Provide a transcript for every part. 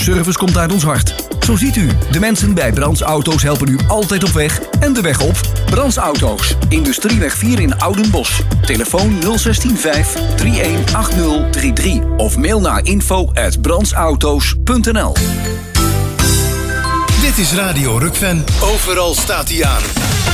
service komt uit ons hart. Zo ziet u, de mensen bij Brands Auto's helpen u altijd op weg en de weg op. Brands Auto's, Industrieweg 4 in Oudenbosch. Telefoon 016 318033 of mail naar info@brandsauto's.nl. Dit is Radio Rukven. Overal staat hij aan.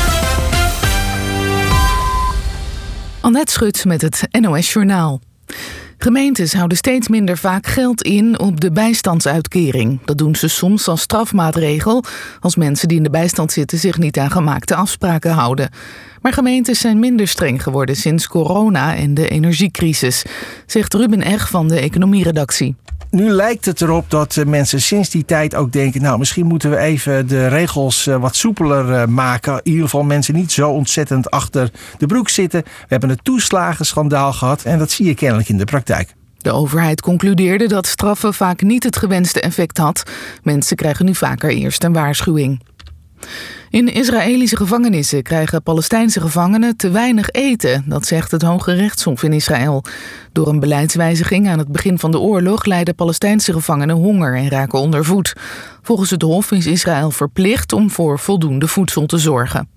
Annette Schut met het NOS Journaal. Gemeentes houden steeds minder vaak geld in op de bijstandsuitkering. Dat doen ze soms als strafmaatregel als mensen die in de bijstand zitten zich niet aan gemaakte afspraken houden. Maar gemeentes zijn minder streng geworden sinds corona en de energiecrisis, zegt Ruben Eg van de economieredactie. Nu lijkt het erop dat mensen sinds die tijd ook denken, misschien moeten we even de regels wat soepeler maken. In ieder geval mensen niet zo ontzettend achter de broek zitten. We hebben een toeslagenschandaal gehad en dat zie je kennelijk in de praktijk. De overheid concludeerde dat straffen vaak niet het gewenste effect had. Mensen krijgen nu vaker eerst een waarschuwing. In Israëlische gevangenissen krijgen Palestijnse gevangenen te weinig eten. Dat zegt het Hoge Rechtshof in Israël. Door een beleidswijziging aan het begin van de oorlog lijden Palestijnse gevangenen honger en raken onder voet. Volgens het Hof is Israël verplicht om voor voldoende voedsel te zorgen.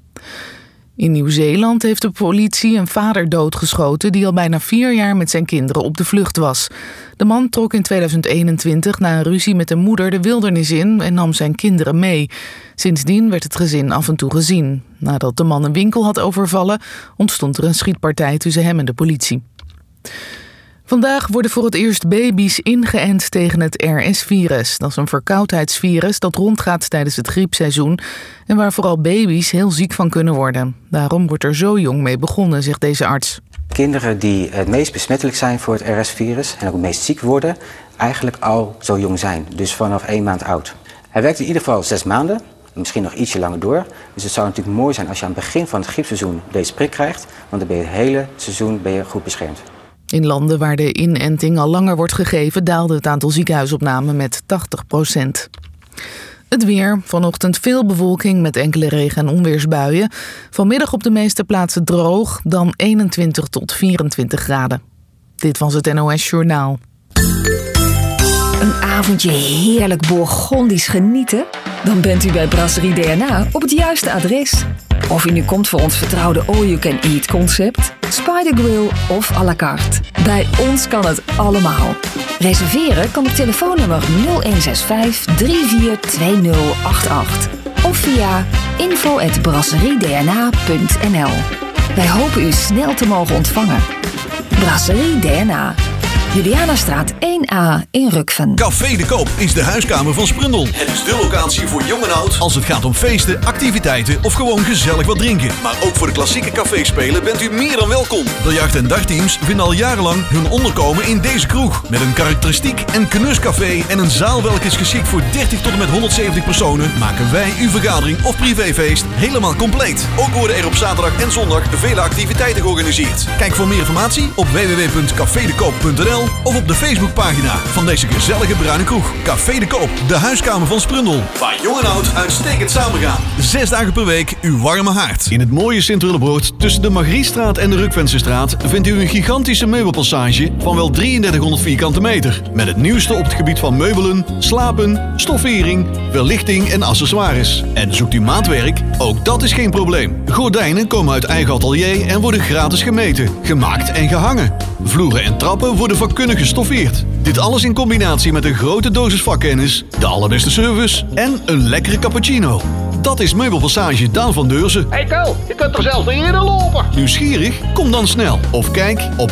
In Nieuw-Zeeland heeft de politie een vader doodgeschoten die al bijna 4 jaar met zijn kinderen op de vlucht was. De man trok in 2021 na een ruzie met de moeder de wildernis in en nam zijn kinderen mee. Sindsdien werd het gezin af en toe gezien. Nadat de man een winkel had overvallen, ontstond er een schietpartij tussen hem en de politie. Vandaag worden voor het eerst baby's ingeënt tegen het RS-virus. Dat is een verkoudheidsvirus dat rondgaat tijdens het griepseizoen en waar vooral baby's heel ziek van kunnen worden. Daarom wordt er zo jong mee begonnen, zegt deze arts. Kinderen die het meest besmettelijk zijn voor het RS-virus en ook het meest ziek worden, eigenlijk al zo jong zijn, dus vanaf 1 maand oud. Hij werkt in ieder geval 6 maanden, misschien nog ietsje langer door. Dus het zou natuurlijk mooi zijn als je aan het begin van het griepseizoen deze prik krijgt, want dan ben je het hele seizoen goed beschermd. In landen waar de inenting al langer wordt gegeven daalde het aantal ziekenhuisopnamen met 80%. Het weer. Vanochtend veel bewolking met enkele regen- en onweersbuien. Vanmiddag op de meeste plaatsen droog, dan 21 tot 24 graden. Dit was het NOS Journaal. Een avondje heerlijk Bourgondisch genieten? Dan bent u bij Brasserie DNA op het juiste adres. Of u nu komt voor ons vertrouwde all-you-can-eat concept, Spider Grill of à la carte. Bij ons kan het allemaal. Reserveren kan op telefoonnummer 0165 342088 of via info@brasseriedna.nl. Wij hopen u snel te mogen ontvangen. Brasserie DNA. Julianastraat 1A in Rukven. Café de Koop is de huiskamer van Sprundel. Het is de locatie voor jong en oud als het gaat om feesten, activiteiten of gewoon gezellig wat drinken. Maar ook voor de klassieke caféspelen bent u meer dan welkom. Biljart- en dagteams vinden al jarenlang hun onderkomen in deze kroeg. Met een karakteristiek en knuscafé en een zaal welke is geschikt voor 30 tot en met 170 personen, maken wij uw vergadering of privéfeest helemaal compleet. Ook worden er op zaterdag en zondag vele activiteiten georganiseerd. Kijk voor meer informatie op www.cafedekoop.nl of op de Facebookpagina van deze gezellige bruine kroeg. Café de Koop, de huiskamer van Sprundel. Waar jong en oud uitstekend samengaan. 6 dagen per week uw warme haard. In het mooie Sint-Willebroord tussen de Margriestraat en de Rukvensestraat vindt u een gigantische meubelpassage van wel 3300 vierkante meter. Met het nieuwste op het gebied van meubelen, slapen, stoffering, verlichting en accessoires. En zoekt u maatwerk? Ook dat is geen probleem. Gordijnen komen uit eigen atelier en worden gratis gemeten, gemaakt en gehangen. Vloeren en trappen worden vakkundig gestoffeerd. Dit alles in combinatie met een grote dosis vakkennis, de allerbeste service en een lekkere cappuccino. Dat is Meubelpassage Daan van Deurzen. Hey Tel, je kunt er zelfs niet eerder lopen. Nieuwsgierig? Kom dan snel. Of kijk op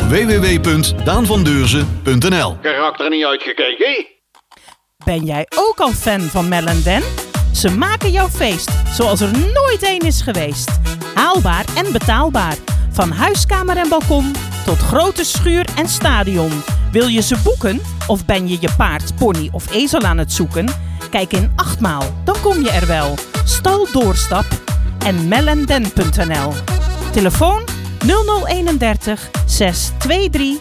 www.daanvandeurzen.nl. Karakter niet uitgekeken, hè? Ben jij ook al fan van Mel & Den? Ze maken jouw feest zoals er nooit één is geweest. Haalbaar en betaalbaar. Van huiskamer en balkon tot grote schuur en stadion. Wil je ze boeken? Of ben je je paard, pony of ezel aan het zoeken? Kijk in 8 maal, dan kom je er wel. Stal Doorstap en melanden.nl. Telefoon 0031 623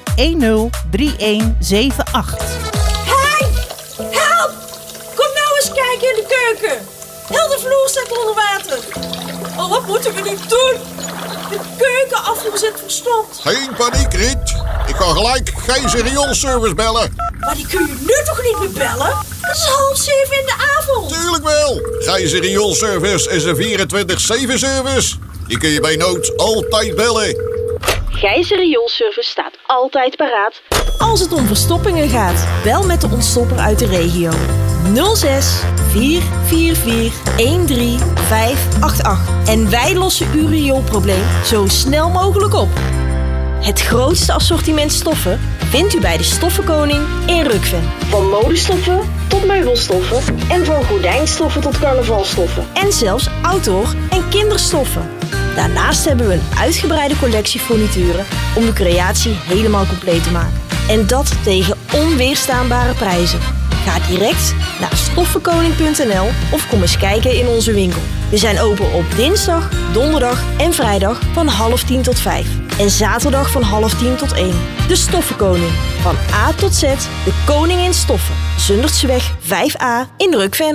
103178. Hey! Help! Kom nou eens kijken in de keuken. Heel de vloer staat onder water. Oh, wat moeten we nu doen? De keukenafvoer zit verstopt. Geen paniek, Riet. Ik kan gelijk geen rioolservice bellen. Maar die kun je nu toch niet meer bellen? Het is 6:30 in de avond. Tuurlijk wel. Gijzer Rioolservice is een 24/7 service. Die kun je bij nood altijd bellen. Gijzer Rioolservice staat altijd paraat. Als het om verstoppingen gaat, bel met de ontstopper uit de regio. 06 444 13588. En wij lossen uw rioolprobleem zo snel mogelijk op. Het grootste assortiment stoffen vindt u bij de Stoffenkoning in Rukven. Van modestoffen tot meubelstoffen en van gordijnstoffen tot carnavalstoffen. En zelfs outdoor- en kinderstoffen. Daarnaast hebben we een uitgebreide collectie furnituren om de creatie helemaal compleet te maken. En dat tegen onweerstaanbare prijzen. Ga direct naar stoffenkoning.nl of kom eens kijken in onze winkel. We zijn open op dinsdag, donderdag en vrijdag van 9:30 tot 5. En zaterdag van 9:30 tot 1. De Stoffenkoning. Van A tot Z, de koning in stoffen. Zundertseweg 5A in Rukven.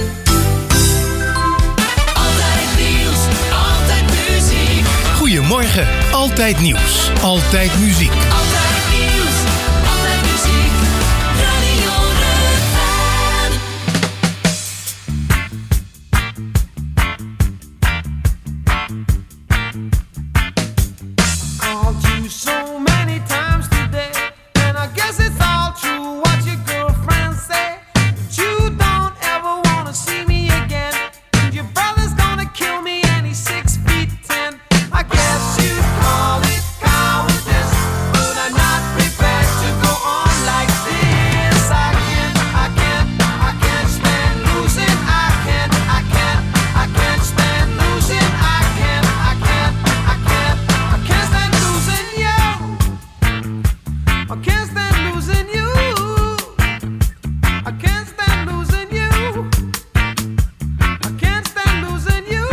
Goedemorgen, altijd nieuws, altijd muziek. Altijd nieuws, altijd muziek. Radio Rukven. Called you so many times today, and I guess it's all true what your girlfriends say. But you don't ever wanna see me again, and your brother's gonna kill me and he's 6'10". I guess you'd call it cowardice, but I'm not prepared to go on like this. I can't stand losing. I can't stand losing. I can't stand losing you. I can't stand losing you. I can't stand losing you. I can't stand losing you.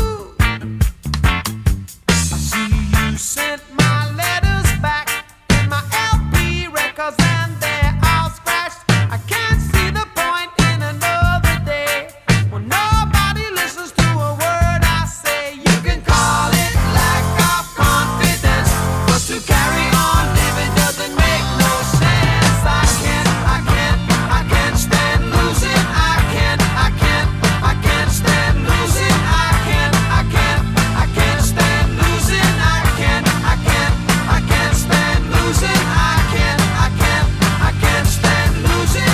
I see you sent my letters back and my LP records and they're all scratched. I can't see the point in another day when nobody listens to a word I say. You can call it lack of confidence, but to carry on living doesn't make no sense. I can't stand losing. I can't stand losing. I can't stand losing. I can't stand losing. I can't stand losing.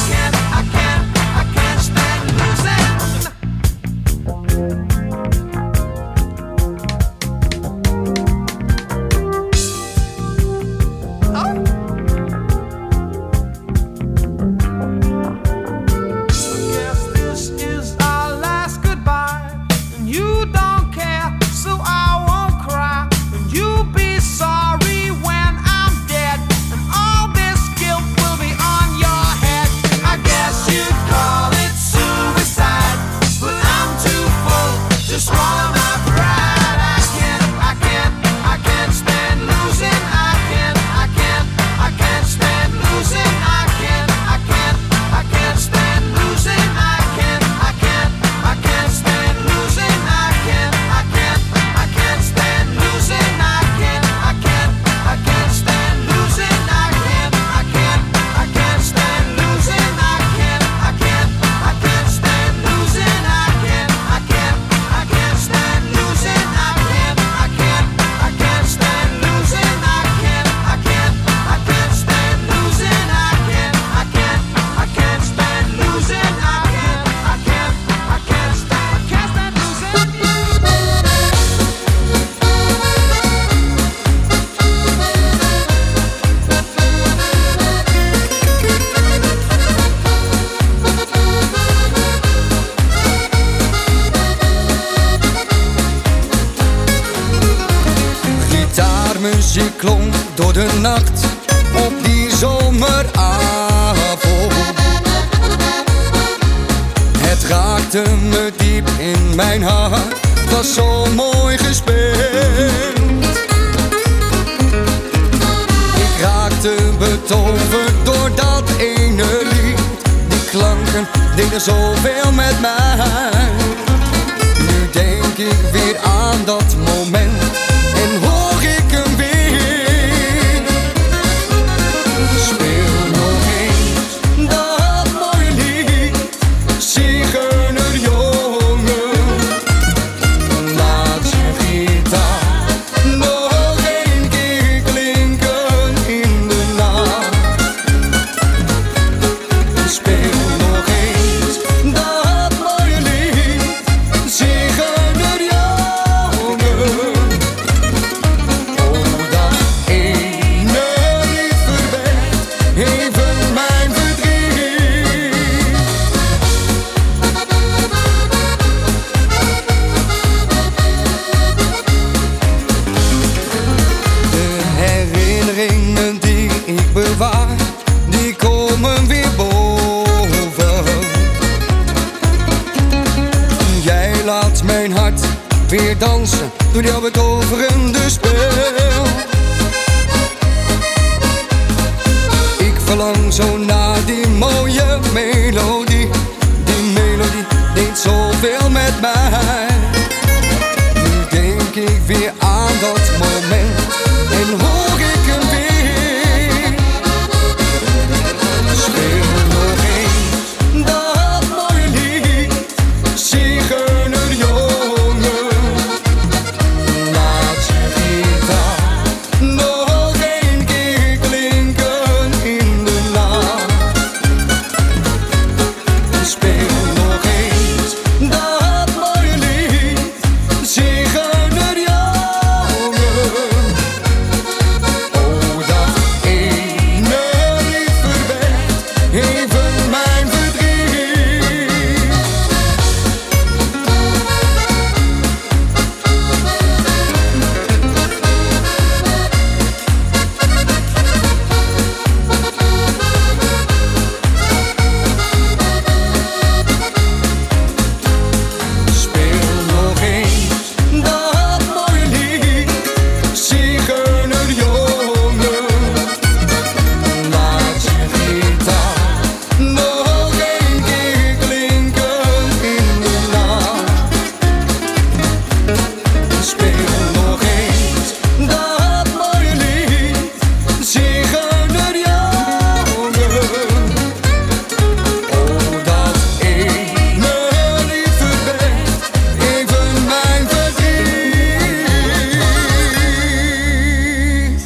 I can't stand losing. Guess this is our last goodbye, and you don't care, so I won't cry. And you'll be sorry when I'm dead, and all this guilt will be on your head. I guess you'd call it suicide, but I'm too full to swallow my pride. I can't stand losing. I can't stand losing. I can't stand losing. I can't stand losing. I can't stand losing. I can't stand losing. I can't stand losing. I can't stand losing. I can't stand losing. I can't stand losing. I can't stand losing. I can't stand losing. Gitaarmuziek klonk door de nacht op die zomeravond. Het raakte me diep in mijn hart, was zo mooi gespeeld. Ik raakte betoverd door dat ene lied. Die klanken deden zoveel met mij. Nu denk ik weer aan dat moment en hoor ik hem weer. Speel nog eens dat mooie lied. weer dansen door jouw betoverende spel. Ik verlang zo naar die mooie melodie. Die melodie deed zoveel met mij. Nu denk ik weer aan dat moment en hoor ik hem weer. Speel nog eens dat mooie lied, zigeunerjongen. Laat je gitaar nog een keer klinken in de nacht. Speel nog eens dat mooie lied, zigeunerjongen. Oh, dat ene lied verwekt even mijn verdriet. Speel nog eens dat mooie lied, zigeunerjongen. Laat je gitaar nog een keer klinken in de nacht. Speel nog eens dat mooie lied, zigeunerjongen. Oh, dat ene lied verwekt even mijn verdriet.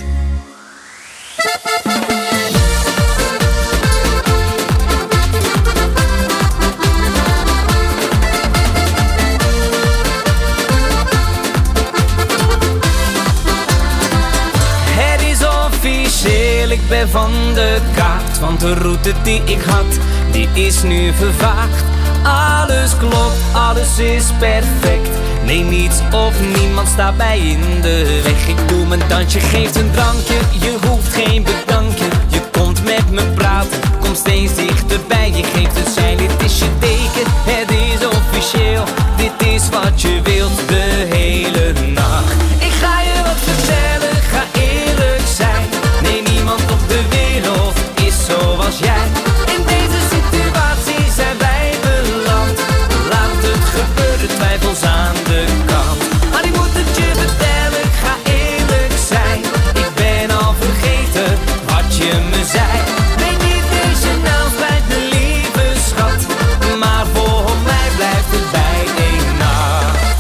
Het is officieel, ik ben van de kaart. Want de route die ik had, die is nu vervaagd. Alles klopt, alles is perfect. Nee, niets of niemand staat mij in de weg. Ik doe mijn dansje, geef een drankje. Je hoeft geen bedankje. Je komt met me praten, kom steeds dichterbij. Je geeft een sein, dit is je teken. Het is officieel, dit is wat je wilt de hele nacht. Ik ga je wat vertellen, ga eerlijk zijn. Nee, niemand op de wereld is zoals jij. In deze situatie zijn wij beland. Laat het gebeuren, twijfels aan de kant. Maar ik moet het je vertellen, ik ga eerlijk zijn. Ik ben al vergeten wat je me zei. Nee, niet deze naam spijt me, lieve schat. Maar voor mij blijft het bij één nacht.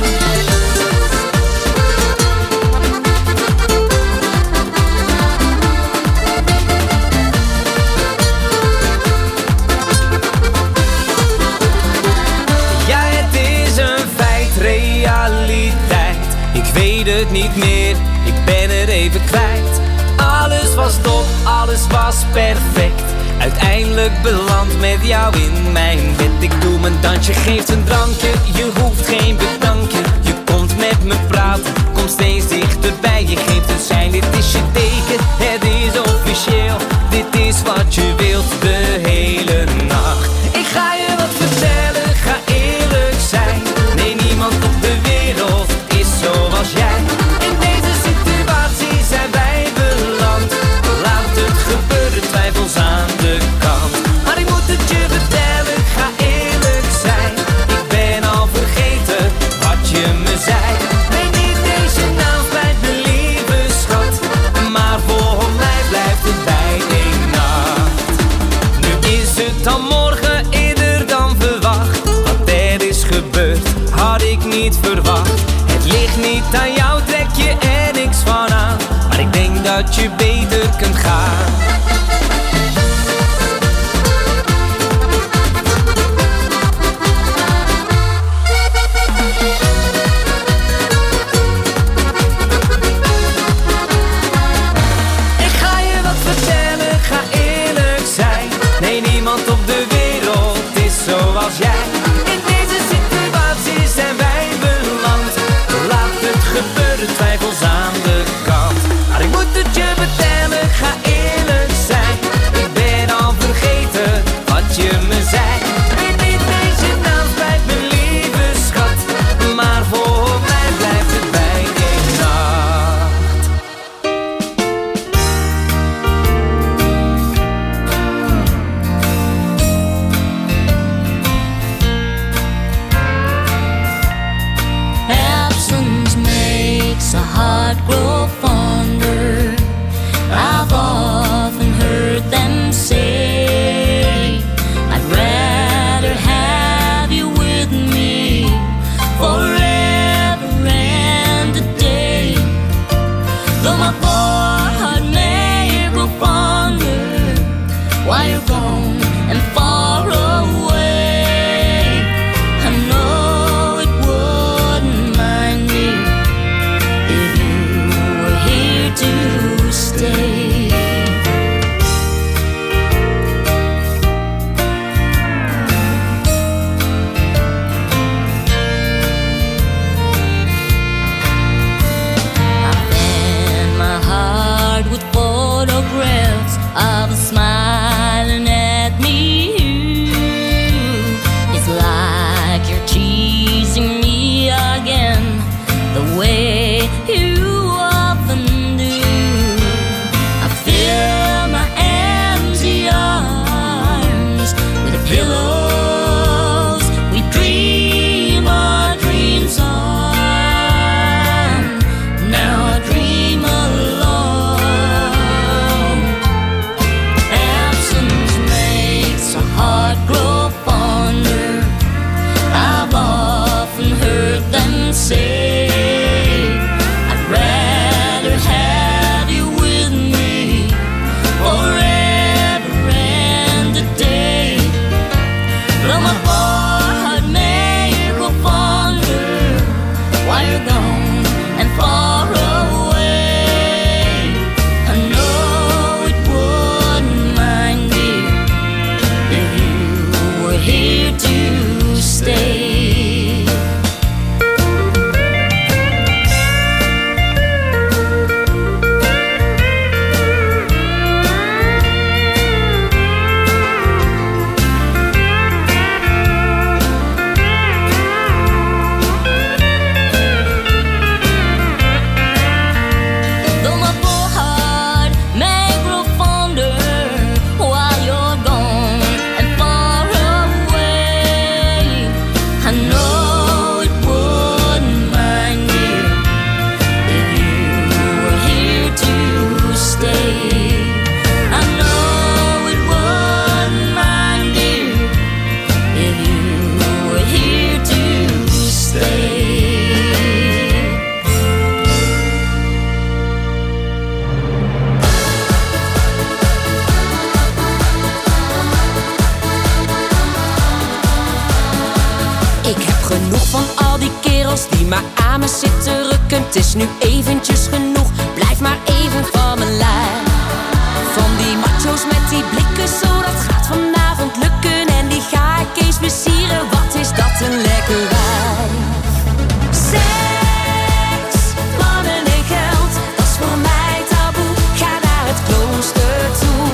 Ja, het is een feit, realiteit. Ik weet het niet meer, ik ben het even kwijt. Alles was top, alles was perfect. Uiteindelijk beland met jou in mijn bed. Ik doe mijn dansje, geef een drankje. Je hoeft geen bedankje. Je komt met me praten, kom steeds dichterbij. Je geeft een sein, dit is je teken. Het is officieel, dit is wat je wilt de hele nacht. Ik ga je wat vertellen, ga eerlijk zijn. Nee, niemand op de wereld is zoals jij. In deze situatie zijn wij beland. Laat het gebeuren, twijfels aan de kant. Maar ik moet het je vertellen, ga eerlijk zijn. Ik ben al vergeten wat je me zei. Nee, niet deze naam spijt me, lieve schat. Maar voor mij blijft het bij één nacht. Nu is het dan morgen eerder dan verwacht. Wat er is gebeurd, had ik niet verwacht. Het ligt niet aan jou, trek je er niks van aan. Maar ik denk dat je beter kunt gaan. Ik ga je wat vertellen, ga eerlijk zijn. Nee, niemand op de wereld is zoals jij. In deze situatie zijn wij beland. Laat het gebeuren, twijfels aan de kant. Maar ik moet het je vertellen, ga eerlijk Though my poor heart may go fonder while you're gone and far away, I know it wouldn't mind, dear, if you were here to stay. Though my poor heart may grow fonder while you're gone and far away, I know it wouldn't mind, dear, if you were here to stay. I know it wouldn't mind, dear, if you were here to stay. Ik heb genoeg van al die kerels die maar aan me zitten rukken. Het is nu eventjes genoeg, blijf maar even van mijn lijn. Van die macho's met die blikken, zo dat gaat vanavond lukken. En die ga ik eens versieren, wat is dat een lekker wijf. Seks, mannen en geld, dat is voor mij taboe. Ga naar het klooster toe.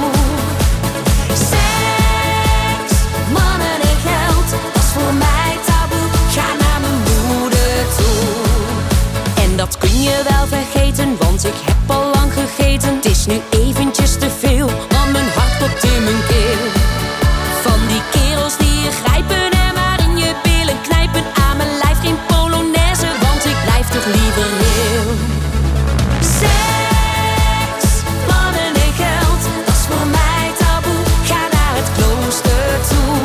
Seks, mannen en geld, dat is voor mij taboe. Ga naar mijn moeder toe. En dat kun je wel vergeten, want ik heb al lang gegeten. Het is nu eventjes te veel, want mijn hart klopt in mijn keel. Van die kerels die je grijpen en maar in je billen knijpen. Aan mijn lijf geen polonaise, want ik blijf toch liever heel. Seks, mannen en geld, dat is voor mij taboe. Ga naar het klooster toe.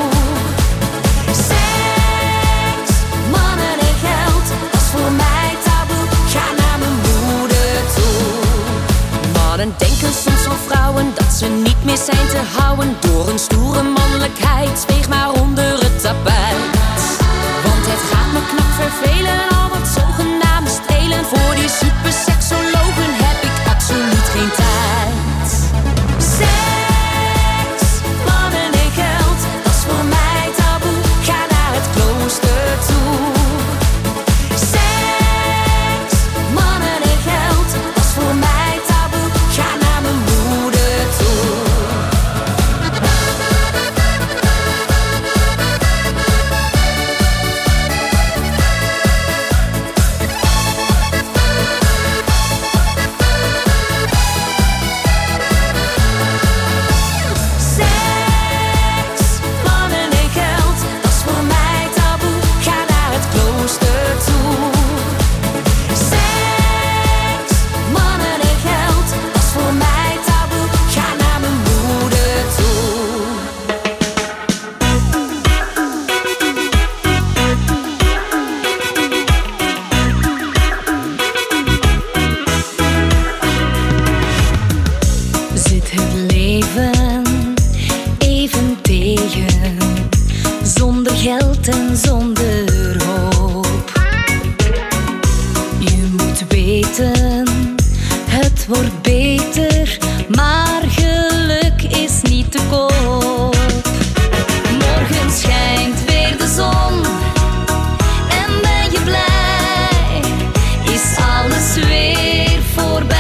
Seks, mannen en geld, dat is voor mij taboe. Ga naar mijn moeder toe. Mannen denken soms van vrouwen dat ze niet meer zijn te houden door een stoere mannelijkheid. Zweeg maar onder het tapijt. Want het gaat me knap vervelen, al wat zogenaamde strelen. Voor die superseksologen heb ik absoluut geen tijd. Seks, mannen en geld, dat is voor mij taboe. Ga naar het klooster toe. Seks, mannen en geld, dat is voor mij taboe. Ga naar mijn moeder toe. Seks, mannen en geld, dat is voor mij taboe. Ga naar het klooster toe. Seks, mannen en geld, dat is voor mij taboe. Ga naar mijn moeder toe. Zit het leven even tegen, zonder geld en zonder hoop? Je moet weten, het wordt beter, maar geluk is niet te koop. Morgen schijnt weer de zon en ben je blij, is alles weer voorbij.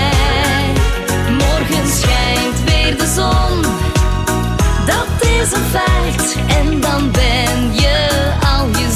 Morgen schijnt weer de zon, dat is een feit. En dan ben je al je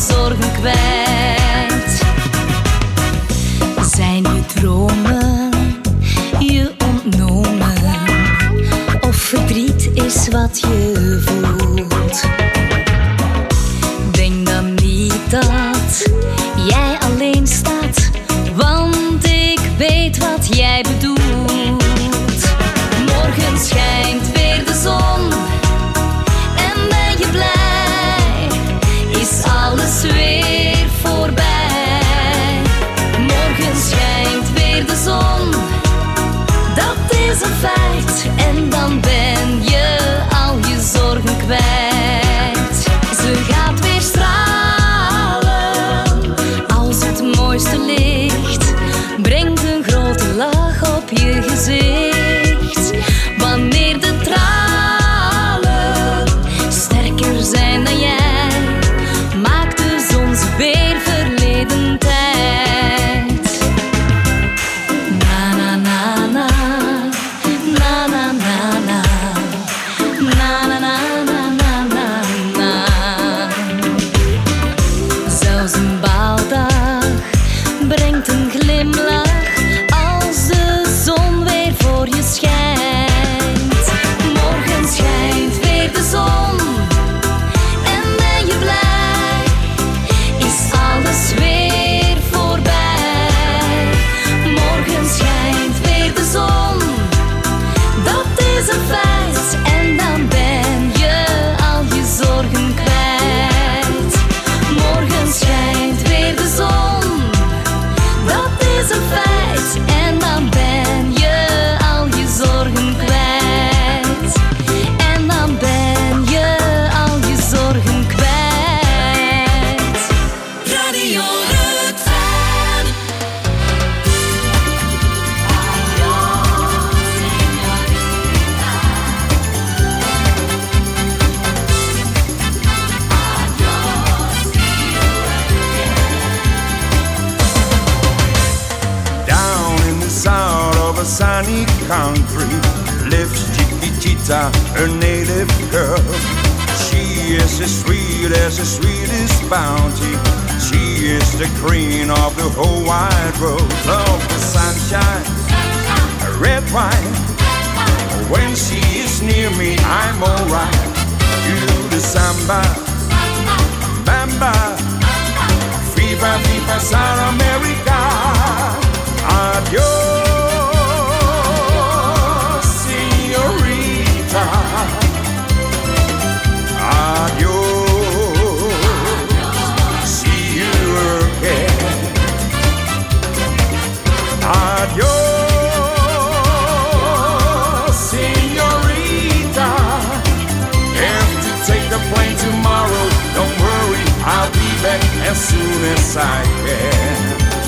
a native girl. She is as sweet as the sweetest bounty. She is the queen of the whole wide world. Love the sunshine, red wine. When she is near me, I'm alright. You do the samba, bamba, viva, viva, South America. Adios, señorita. Adios, see you again. Adios, señorita. Have to take the plane tomorrow. Don't worry, I'll be back as soon as I can.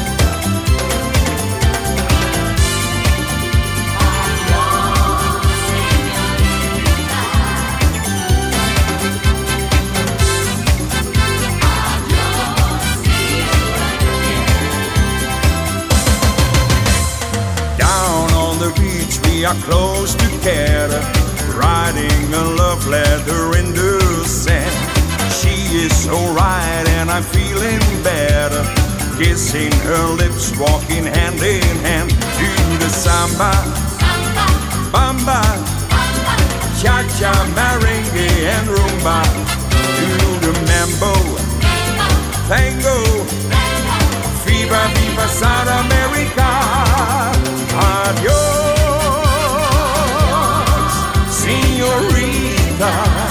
We are close together, writing a love letter in the sand. She is so right and I'm feeling better, kissing her lips, walking hand in hand. Do the samba, bamba, cha-cha, merengue and rumba. Do the mambo, tango, viva, viva, South America. Adios, señorita.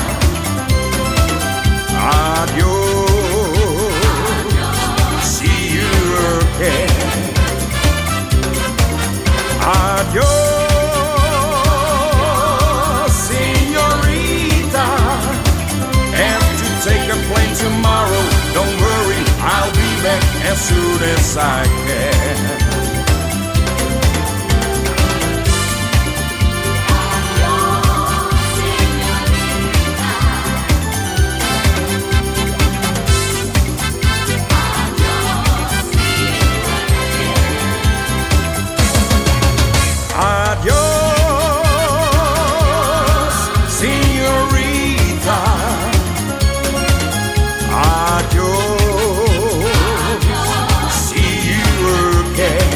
Adios, see you again. Adios, señorita. Have to take a plane tomorrow. Don't worry, I'll be back as soon as I can. Adios, señorita. Adios, see you again.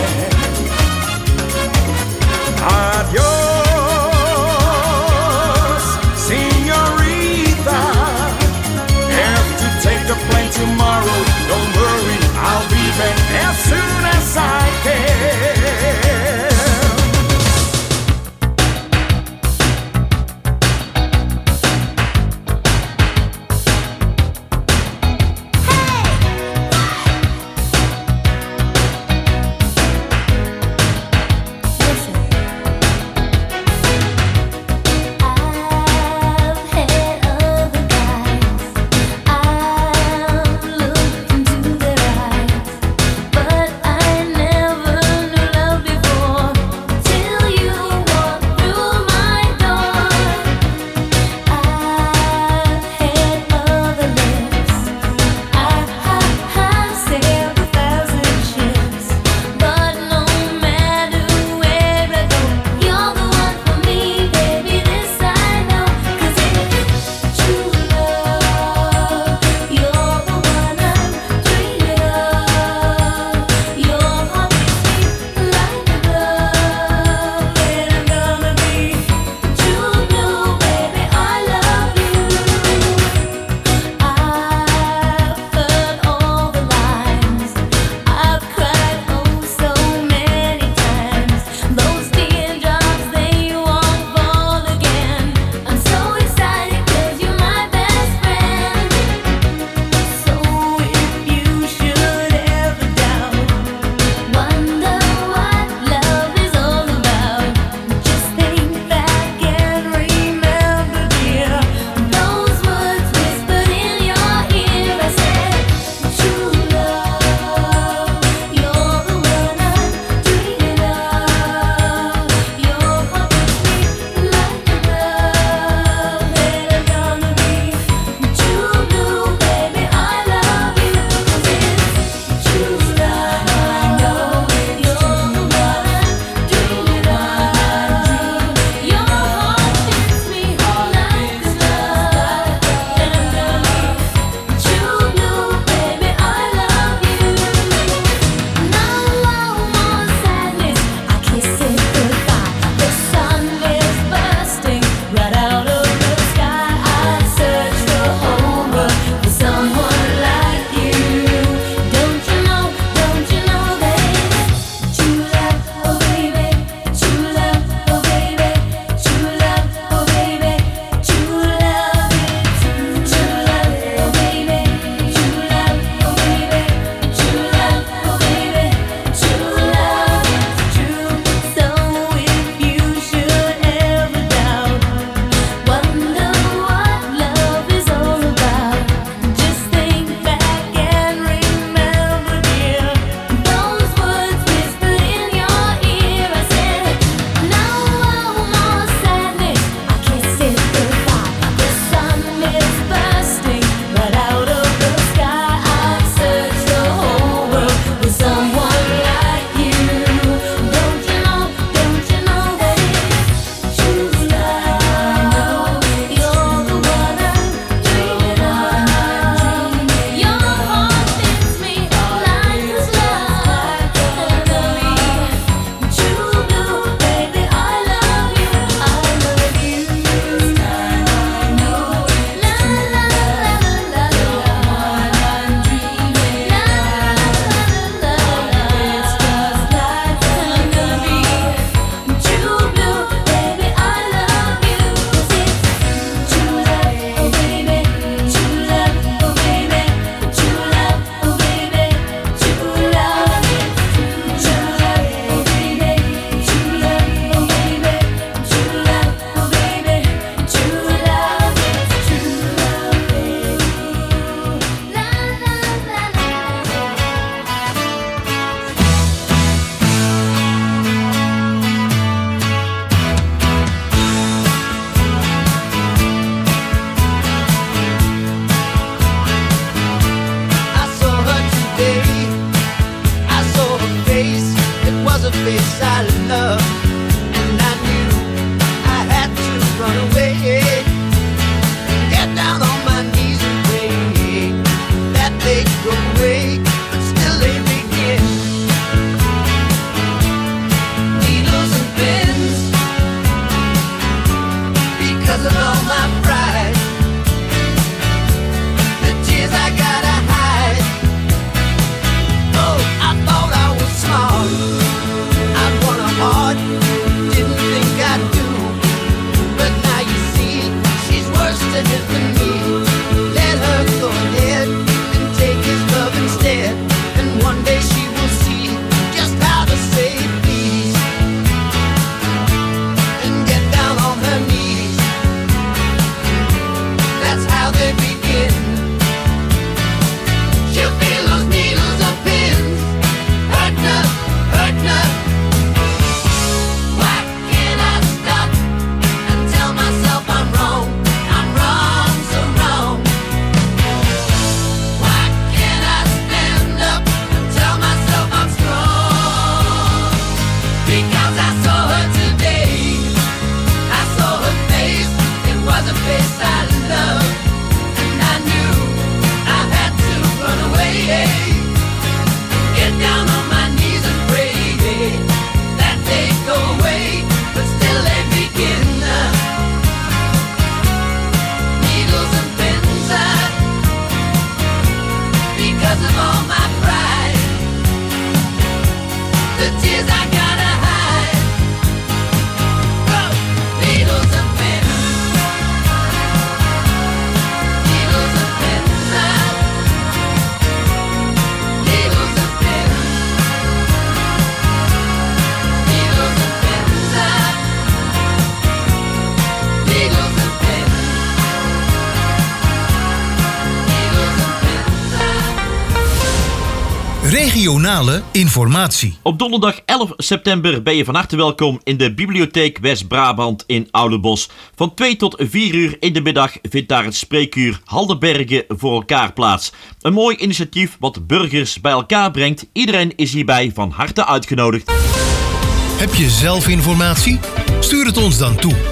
Regionale informatie. Op donderdag 11 september ben je van harte welkom in de Bibliotheek West-Brabant in Oudenbosch. Van 2 tot 4 uur in de middag vindt daar het spreekuur Haldenbergen voor elkaar plaats. Een mooi initiatief wat burgers bij elkaar brengt. Iedereen is hierbij van harte uitgenodigd. Heb je zelf informatie? Stuur het ons dan toe.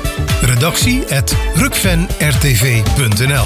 redactie@rukvenrtv.nl.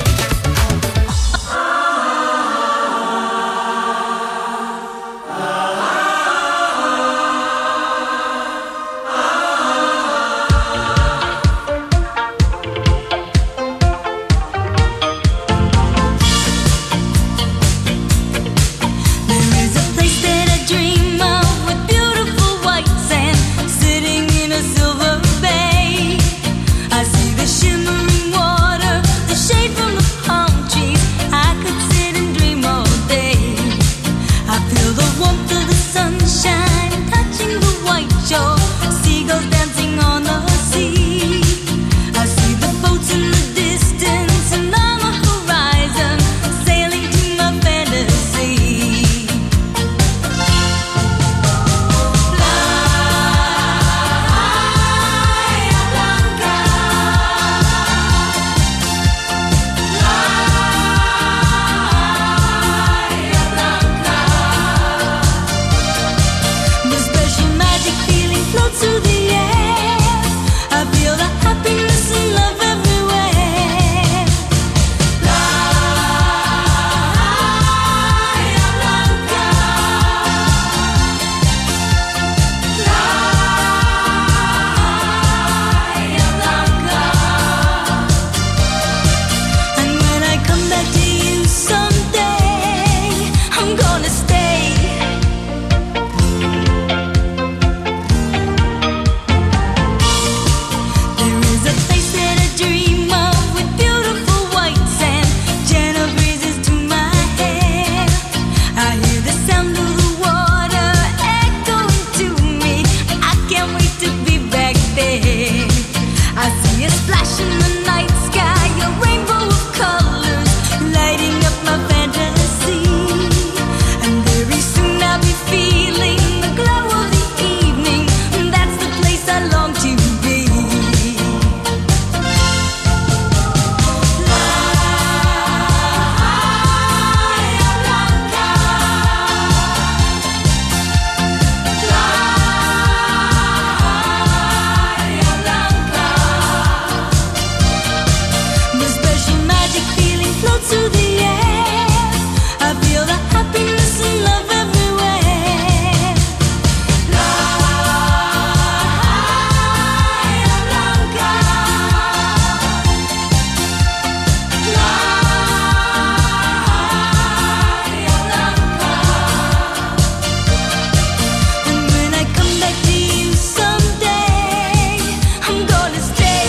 Shimmering water, the shade from the palm trees. I could sit and dream all day. I feel the warmth of the sunshine touching the white shore. Seagulls dancing on the sea. I see the boats in the distance and on the horizon, sailing to my fantasy. The special magic feeling floats through the air. I feel the happiness and love everywhere. And when I come back to you someday, I'm gonna stay. There is a place that I dream of with beautiful white sand, gentle breezes to my hair. I hear the sound of the water echoing to me. I can't wait to be back there. I see a splash in the night sky, a rainbow of colors lighting up my fantasy. And very soon I'll be feeling the glow of the evening. That's the place I long to be. The special magic feeling floats through the air. I feel the happiness and love everywhere. And when I come back to you someday, I'm gonna stay.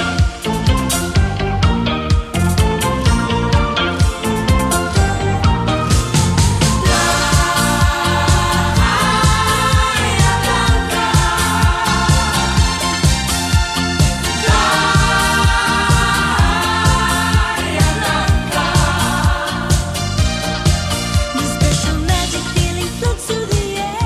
The special magic feeling floats through the air.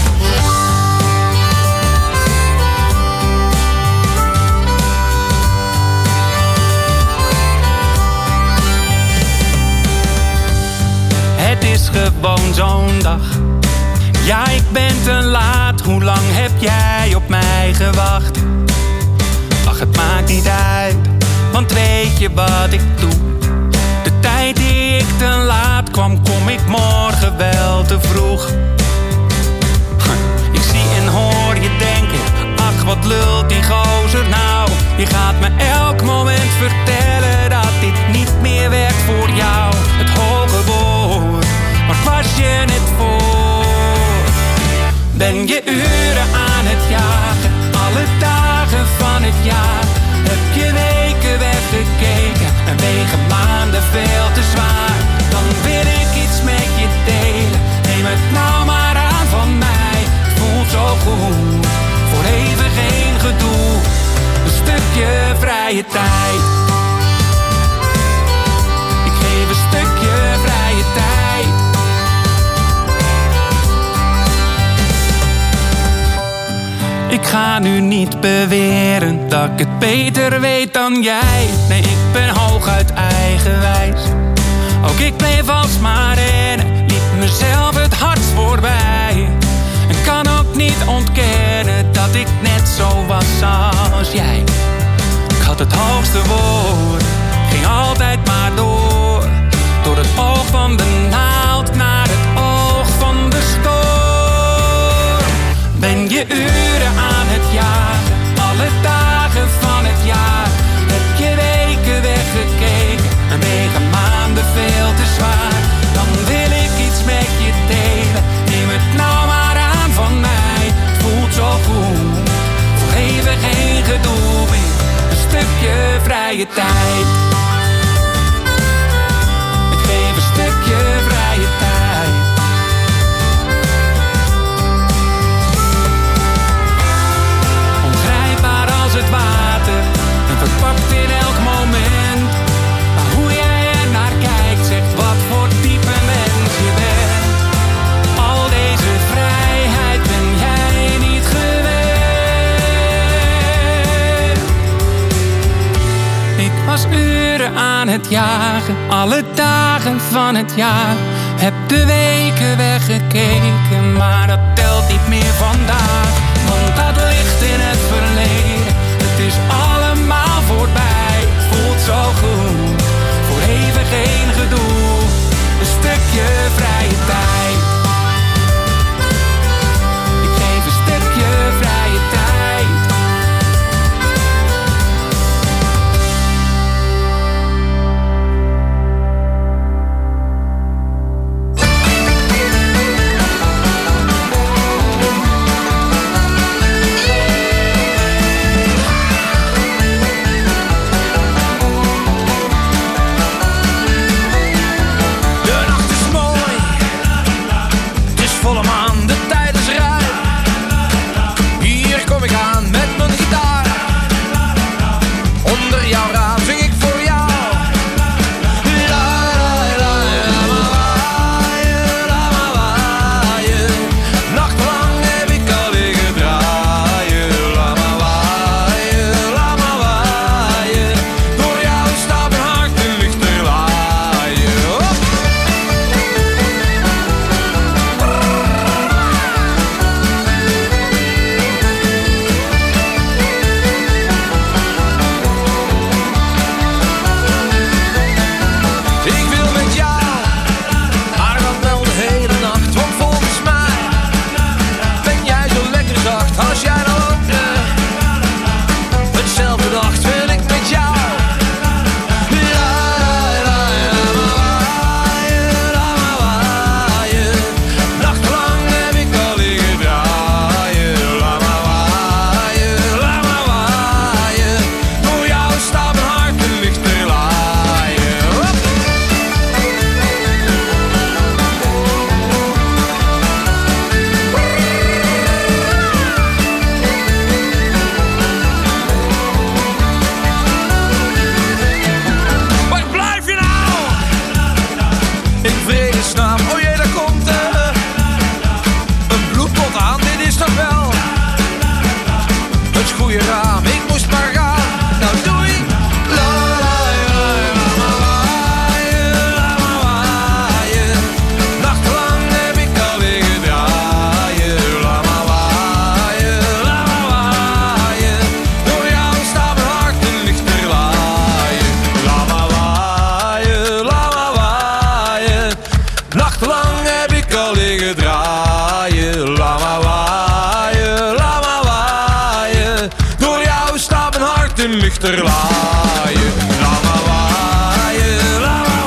Het is gewoon zo'n dag. Ja, ik ben te laat. Hoe lang heb jij op mij gewacht? Ach, het maakt niet uit, want weet je wat ik doe? De tijd die ik te laat kwam, kom ik morgen wel te vroeg. Ik zie en hoor je denken, ach wat lult die gozer nou. Je gaat me elk moment vertellen dat dit niet meer werkt voor jou. Het hoge woord, waar was je net voor? Ben je uren aan het jagen, alle dagen van het jaar? Heb je weken weggekeken en wegen maanden veel te zwaar? Dan wil ik iets met je delen, neem het nou maar aan van mij. Het voelt zo goed, voor even geen gedoe. Een stukje vrije tijd. Ik geef een stukje vrije tijd. nu niet beweren dat ik het beter weet dan jij. Nee, ik ben hooguit eigenwijs. Ook ik bleef alsmaar rennen, liep mezelf het hardst voorbij. En kan ook niet ontkennen dat ik net zo was als jij. Ik had het hoogste woord, ging altijd maar door. Door het oog van de naald naar het oog van de storm. Ben je uren aan het jagen, alle dagen van het jaar. Heb je weken weggekeken en wegen maanden veel te zwaar. Dan wil ik iets met je delen, neem het nou maar aan van mij. Het voelt zo goed, voor even geen gedoe meer. Een stukje vrije tijd. Ik geef een stukje vrije tijd. Ongrijpbaar als het water en verpakt in elk moment. Maar hoe jij er naar kijkt zegt wat voor type mens je bent. Al deze vrijheid ben jij niet gewend. Ik was uren aan het jagen, alle dagen van het jaar. Heb de weken weggekeken, maar dat telt niet meer vandaag. Want dat ligt in het verleden, het is allemaal voorbij. Het voelt zo goed, voor even geen gedoe. Een stukje vrije tijd. Ik geef een stukje vrije tijd. lichter laaien. Laat maar waaien, laat maar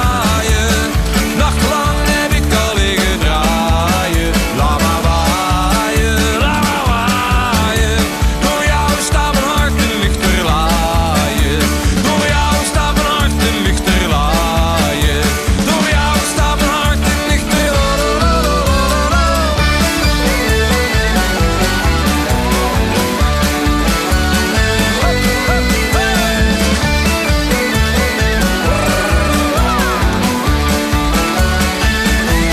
waaien. Nachtlang heb ik al liggen draaien. Laat maar waaien, laat maar waaien. Door jou staat mijn hart een lichter laaien. Door jou staat mijn hart een lichter laaien. Door jou staat mijn hart een lichter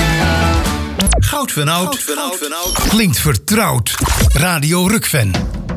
Goud van Oud klinkt vertrouwd. Radio Rukven.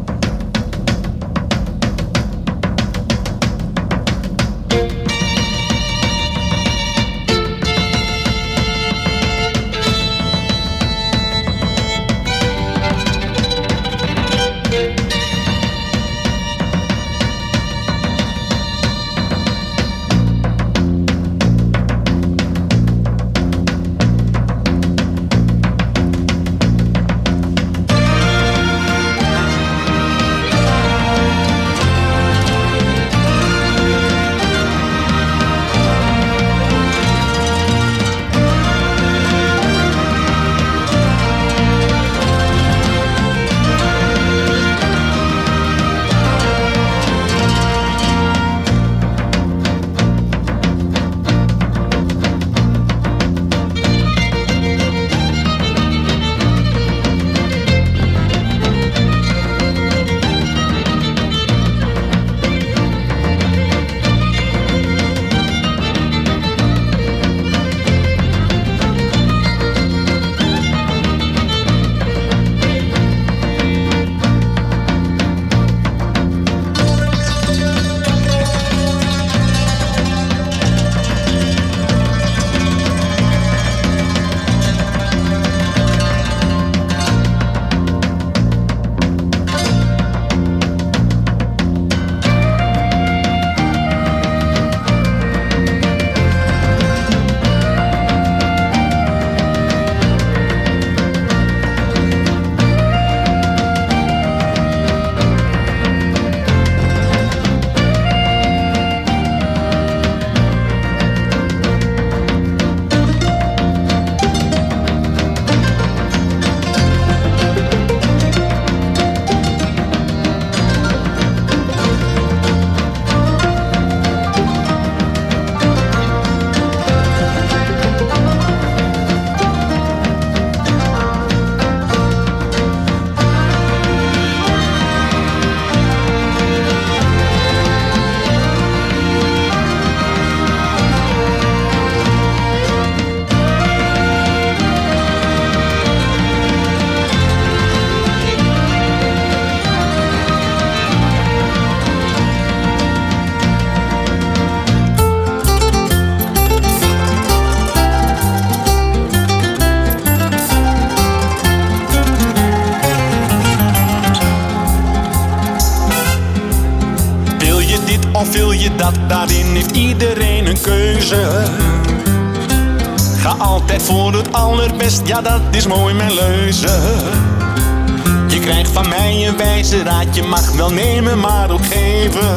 keuze. Ga altijd voor het allerbest, ja dat is mooi mijn leuze. Je krijgt van mij een wijze raad, je mag wel nemen maar ook geven.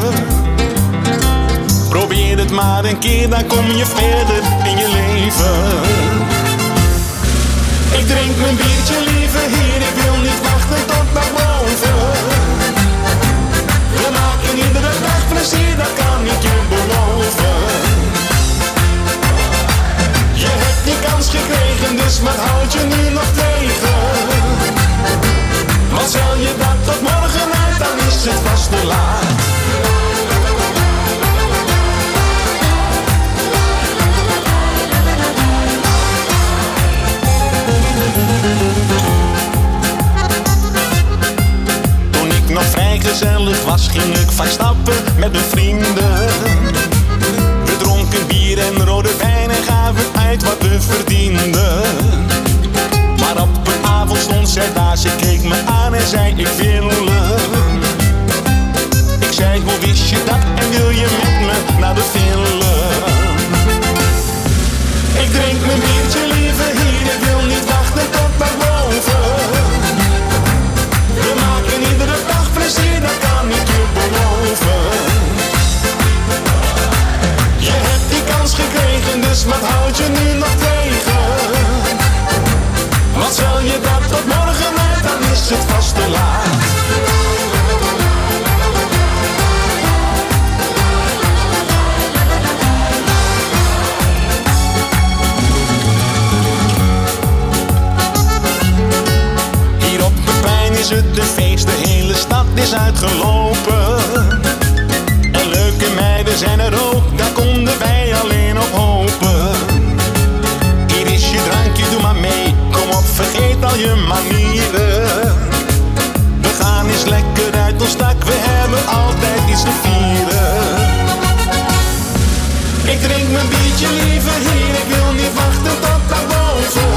Probeer het maar een keer, dan kom je verder in je leven. Ik drink mijn biertje liever hier, ik wil niet wachten tot naar boven. We maken iedere dag plezier, dat kan ik je beloven. Je hebt die kans gekregen, dus wat houd je nu nog tegen? Want stel je dat tot morgen uit, dan is het vast te laat. Toen ik nog vrijgezellig was, ging ik vaak stappen met mijn vrienden. We dronken bier en rode wijn en gaven uit wat we verdienden. Maar op een avond stond zij daar, ze keek me aan en zei ik wil hem. Ik zei hoe wist je dat en wil je met me naar de film? Ik drink mijn biertje liever hier, ik wil niet wachten tot naar boven. We maken iedere dag plezier, dat kan ik je beloven. Je hebt die kans gekregen, dus wat houd je nu nog tegen? Want stel je dat tot morgen uit, dan is het vast te laat. Hier op de plein is het de feest, de hele stad is uitgelopen. En leuke meiden zijn er ook, daar konden wij alleen op hopen. Hier is je drankje, doe maar mee, kom op, vergeet al je manieren. We gaan eens lekker uit ons dak, we hebben altijd iets te vieren. Ik drink mijn biertje liever hier, ik wil niet wachten tot naar boven.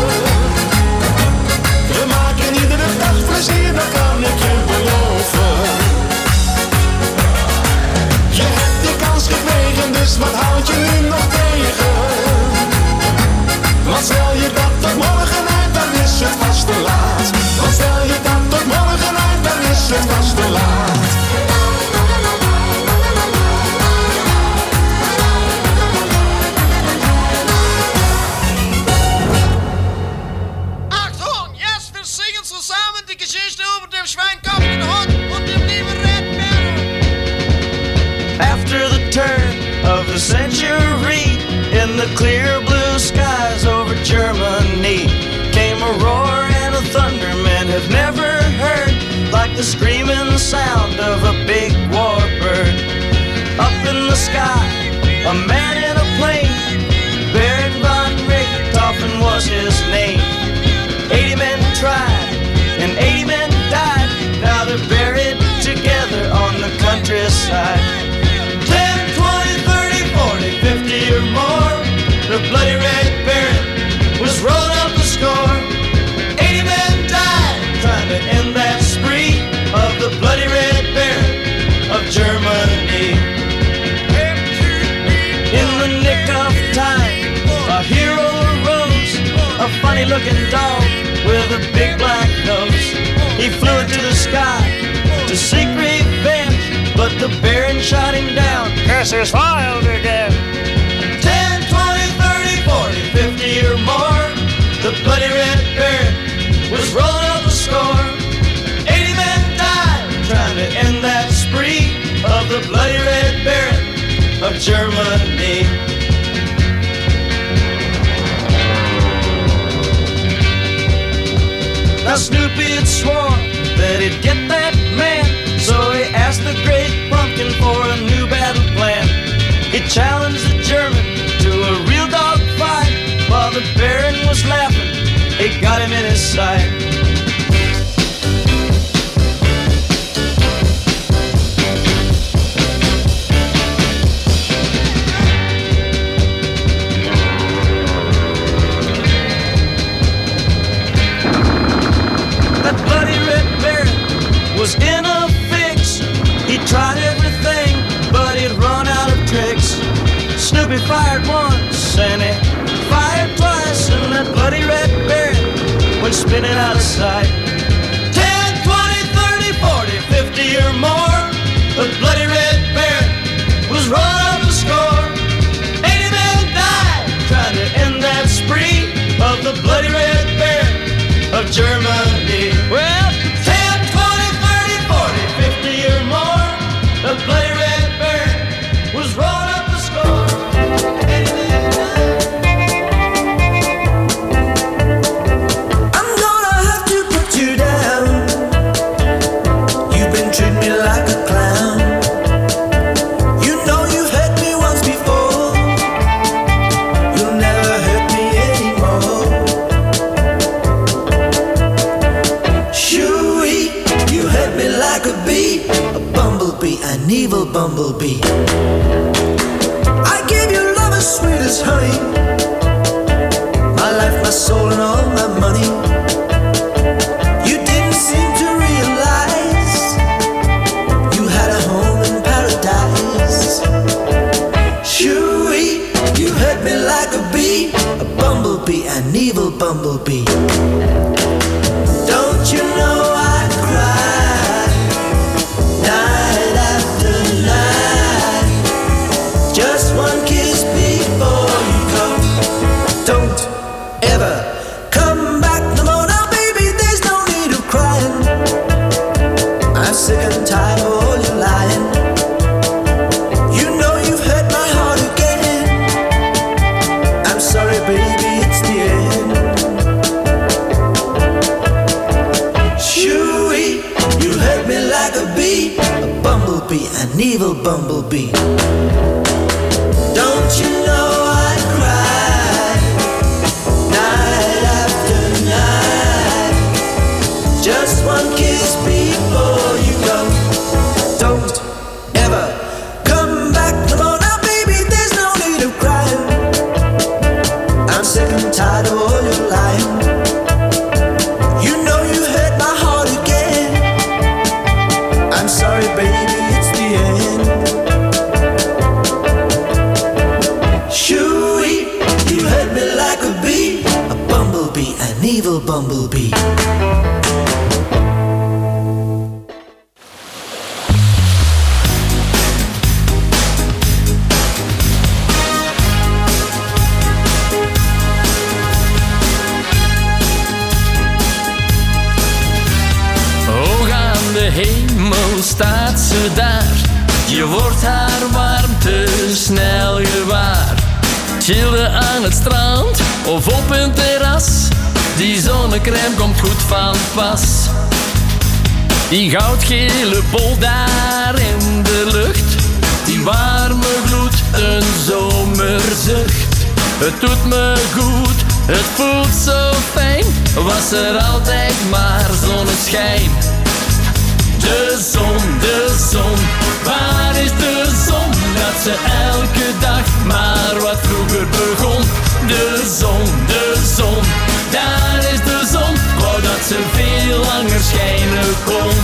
We maken iedere dag plezier, dat kan ik je beloven. Je hebt die kans gekregen, dus wat houd je nu nog tegen? Want stel je dat tot morgen uit, dan is het vast te laat. Want stel je dat tot morgen uit, dan is het vast te laat. Achtung, jetzt wir singen zusammen die Geschichte über den Schweinkopf, den Hund und den lieben Red Baron. After the turn of the century, in the clear blue skies over Germany, came a roar and a thunder men have never heard, like the screaming sound of a big warbird. Up in the sky, a man in a plane, Baron von Richthofen was his name. 80 men tried and 80 men died, now they're buried together on the countryside. 10, 20, 30, 40, 50 or more, the bloody Red Baron was rolling up the score. 80 men died trying to end that spree of the bloody Red Baron of Germany. In the nick of time, a hero arose, a funny looking dog with a big black nose. He flew into the sky to seek revenge, but the Baron shot him down. Curses filed again. 10, 20, 30, 40, 50 or more, the bloody Red Baron was rolling up the score. 80 men died trying to end that spree of the bloody Red Baron of Germany. Now Snoopy had sworn that he'd get that man, so he asked the great pumpkin for a new battle plan. He challenged the German to a real dog fight, while the Baron was laughing, he got him in his sight. That bloody Red Baron was in a fix. He tried everything, but he'd run out of tricks. Snoopy sight. 10, 20, 30, 40, 50 or more. The bloody red bear was rolling up the score. 80 men died trying to end that spree of the bloody red bear of Germany. Well, 10, 20, 30, 40, 50 or more. The bloody red bear was rolling up the score. 80 men died. I'm gonna have to put you down. You've been treating me like a clown. You know you've hurt me once before. You'll never hurt me anymore. Shoo-wee, you hurt me like a bee, a bumblebee, an evil bumblebee. I gave you love as sweet as honey, my life, my soul, and all my money. You didn't seem to realize you had a home in paradise. Shoo-wee, you hurt me like a bee, a bumblebee, an evil bumblebee. Don't you know I cry night after night? Just one kiss before you go. Don't ever come back no more. Now baby, there's no need of crying. I'm sick and tired of all your lying. You know you've hurt my heart again. I'm sorry baby, it's the end. Shoo-wee, you hurt me like a bee, a bumblebee, an evil bumblebee. Don't you know I cry night after night? Just one kiss before you go. Don't ever come back no more. Now baby, there's no need of crying. I'm sick and tired of all your lying. You know you hurt my heart again. I'm sorry baby, it's the end. Shoo-wee, you hurt me like a bee, a bumblebee, an evil bumblebee. Hoog aan de hemel staat ze daar. Je wordt haar warmte snel gewaar. Chillen aan het strand of op een terras. Die zonnecrème komt goed van pas. Die goudgele bol daar in de lucht. Die warme gloed, een zomerzucht. Het doet me goed, het voelt zo fijn. Was er altijd maar zonneschijn. De zon, waar is de zon? Dat ze elke dag maar wat vroeger begon. De zon, daar is de zon. Wou dat ze veel langer schijnen kon.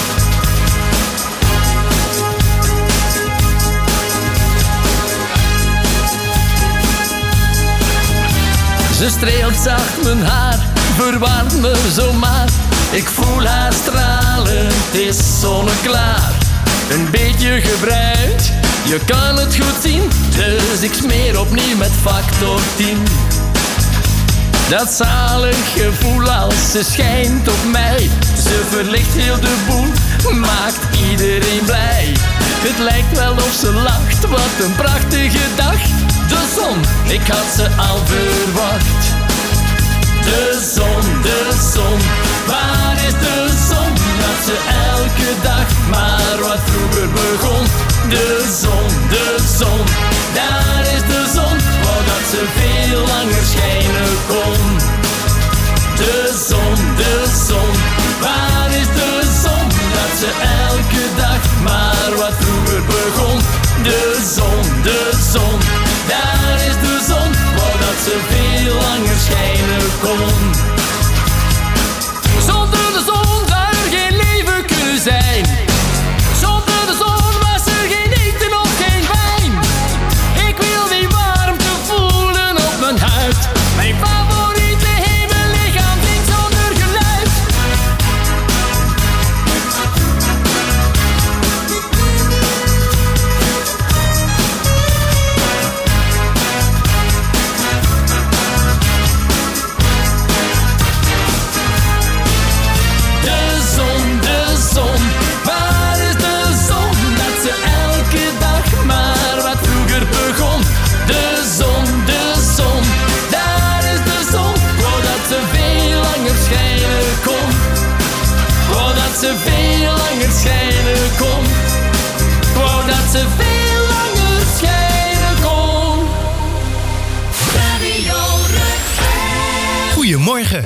Ze streelt zacht mijn haar, verwarmt me zomaar. Ik voel haar stralen, het is zonneklaar. Een beetje gebruikt, je kan het goed zien. Dus ik smeer opnieuw met factor 10. Dat zalig gevoel als ze schijnt op mij. Ze verlicht heel de boel, maakt iedereen blij. Het lijkt wel of ze lacht, wat een prachtige dag. De zon, ik had ze al verwacht. De zon, waar is de zon? Dat ze elke dag maar wat vroeger begon. De zon, daar is de zon. Wou dat ze veel langer schijnen kon. De zon, waar is de zon? Dat ze elke dag maar wat vroeger begon. De zon, daar is de zon. Wou dat ze veel langer schijnen kon. Zonder de zon zou er geen leven kunnen zijn. Zonder de zon was er geen eten of geen wijn. Ik wil die warmte voelen op mijn huid. Mijn favoriete hemellichaam klinkt zonder geluid. morgen.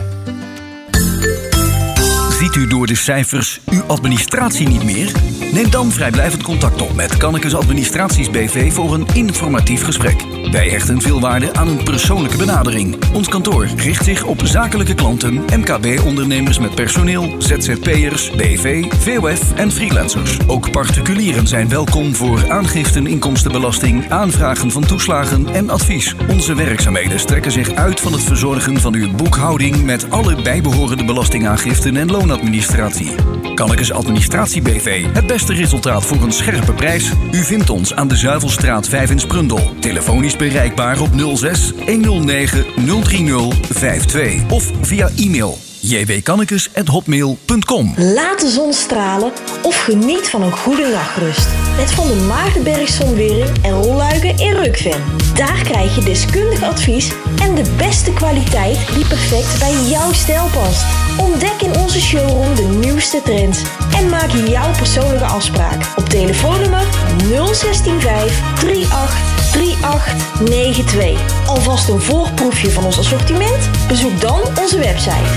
Ziet u door de cijfers uw administratie niet meer? Neem dan vrijblijvend contact op met Kannekes Administraties BV voor een informatief gesprek. Wij hechten veel waarde aan een persoonlijke benadering. Ons kantoor richt zich op zakelijke klanten, MKB-ondernemers met personeel, ZZP'ers, BV, VOF en freelancers. Ook particulieren zijn welkom voor aangiften inkomstenbelasting, aanvragen van toeslagen en advies. Onze werkzaamheden strekken zich uit van het verzorgen van uw boekhouding met alle bijbehorende belastingaangiften en loonadministratie. Kannekes Administratie BV. Het beste resultaat voor een scherpe prijs. U vindt ons aan de Zuivelstraat 5 in Sprundel. Telefonisch bereikbaar op 06 109 030 52 of via e-mail jwkannekes@hotmail.com. Laat de zon stralen of geniet van een goede nachtrust. Met Van der Maagdenberg Zonwering en rolluiken in Rukven. Daar krijg je deskundig advies en de beste kwaliteit die perfect bij jouw stijl past. Ontdek in onze showroom de nieuwste trends en maak jouw persoonlijke afspraak op telefoonnummer 0165 38 3892. Alvast een voorproefje van ons assortiment? Bezoek dan onze website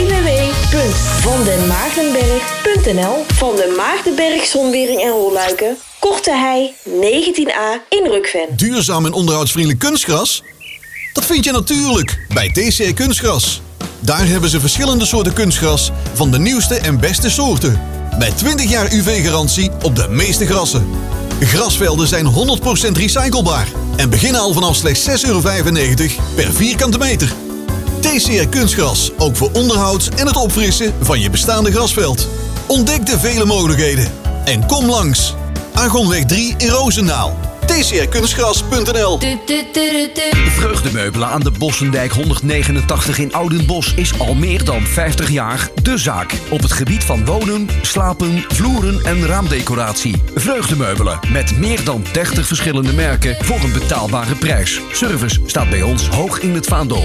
www.vandenmaagdenberg.nl. Van den Maagdenberg Zonwering en Rolluiken, Korte Hei 19A in Rukven. Duurzaam en onderhoudsvriendelijk kunstgras? Dat vind je natuurlijk bij TCR Kunstgras. Daar hebben ze verschillende soorten kunstgras van de nieuwste en beste soorten. Met 20 jaar UV-garantie op de meeste grassen. Grasvelden zijn 100% recyclebaar en beginnen al vanaf slechts €6,95 per vierkante meter. TCR Kunstgras, ook voor onderhoud en het opfrissen van je bestaande grasveld. Ontdek de vele mogelijkheden en kom langs. Argonweg 3 in Roosendaal. tcrkunstgras.nl. Vreugdemeubelen aan de Bossendijk 189 in Oudenbosch is al meer dan 50 jaar de zaak. Op het gebied van wonen, slapen, vloeren en raamdecoratie. Vreugdemeubelen met meer dan 30 verschillende merken voor een betaalbare prijs. Service staat bij ons hoog in het vaandel.